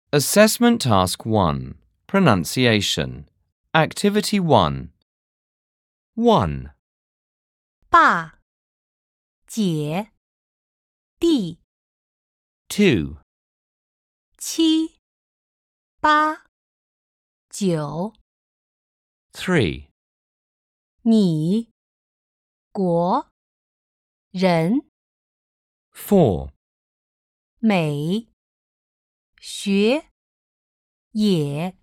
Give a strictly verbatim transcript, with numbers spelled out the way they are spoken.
Assessment Task one. Pronunciation. Activity one. one. 爸姐弟 two. 七八九 three. 你国人 four. 美学也